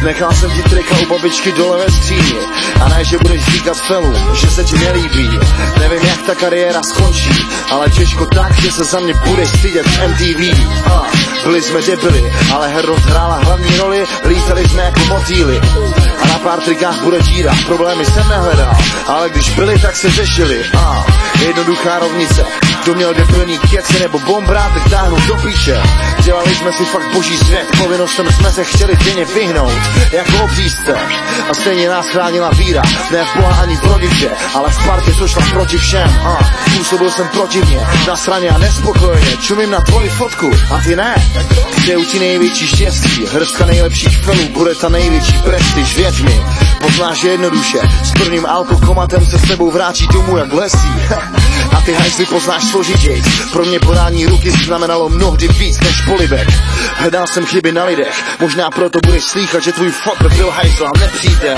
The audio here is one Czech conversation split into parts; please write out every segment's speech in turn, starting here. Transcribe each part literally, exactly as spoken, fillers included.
Nechal jsem ti trika u babičky dole ve skříni. A ne, že budeš říkat felům, že se ti nelíbí. Nevím, jak ta kariéra skončí, ale těžko tak, že se za mě budeš stydět v M T V. A byli jsme debili, ale hernost hrála hlavní roli, lítali jsme jako motýly. A na pár trikách bude díra, problémy jsem nehledal, ale když byli, tak se řešili. A jednoduchá rovnice, kdo měl debilní keci nebo bombrátek táhnout do píče. Dělali jsme si fakt boží svět, povinnostem jsme se chtěli denně vyhnout, jako obřízce. A stejně nás chránila víra, ne v Boha ani v rodiče, ale v partě, co šla proti všem. A působil jsem protivně, na straně a nespokojeně, čumím na tvoji fotku, a ty ne. Přeju ti největší štěstí, hrstka nejlepších felů, bude ta největší prestiž, věř mi. Poznáš jednoduše, s prvním alkokomatem se s tebou vrátí domů jak lesí. A ty hajzly poznáš složitějc, pro mě podání ruky znamenalo mnohdy víc než polibek. Hledal jsem chyby na lidech, možná proto budeš slýchat, že tvůj fotr byl hajzl a nepřítel.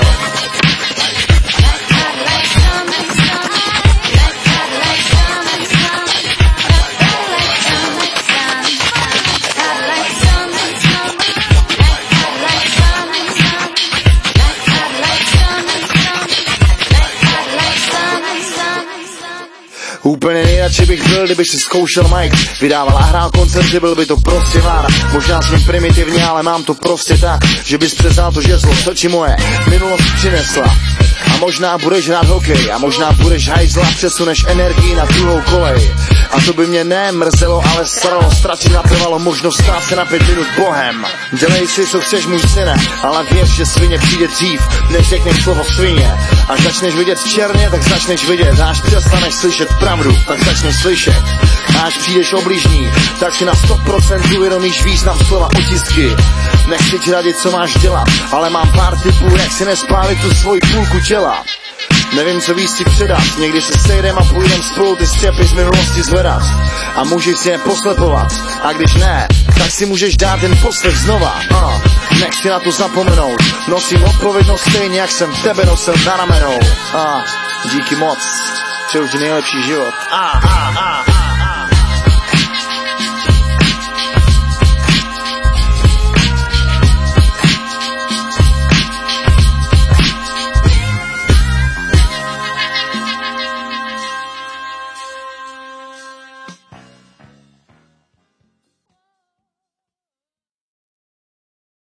Úplně nejradši bych byl, kdybych si zkoušel Mike. Vydával a hrál koncerty, byl by to prostě vláda. Možná jsem primitivně, ale mám to prostě tak, že bys přeznal to žezlo, co ti moje minulost přinesla. A možná budeš hrát hokej, a možná budeš hajzla, přesuneš energii na druhou kolej. A to by mě nemrzelo, ale staralo, ztratit natrvalo možnost stát se na pět minut bohem. Dělej si, co chceš, můj syne, ale věř, že svině přijde dřív, než řekneš slovo svině. Až začneš vidět černě, tak začneš vidět, až přestaneš slyšet pravdu, tak začneš slyšet. A až přijdeš obližní, tak si na sto procent uvědomíš význam slova otisky. Nechci ti radit, co máš dělat, ale mám pár tipů, jak si nespálit tu svoji půlku těla. Nevím, co víc si předat, někdy se sejdem a půjdem spolu ty střepy z minulosti zvedat. A můžeš si je poslepovat, a když ne, tak si můžeš dát ten poslech znova. A nechci na to zapomenout, nosím odpovědnost stejně, jak jsem tebe nosil na ramenou. A díky moc, přeju ti nejlepší život. A, a, a.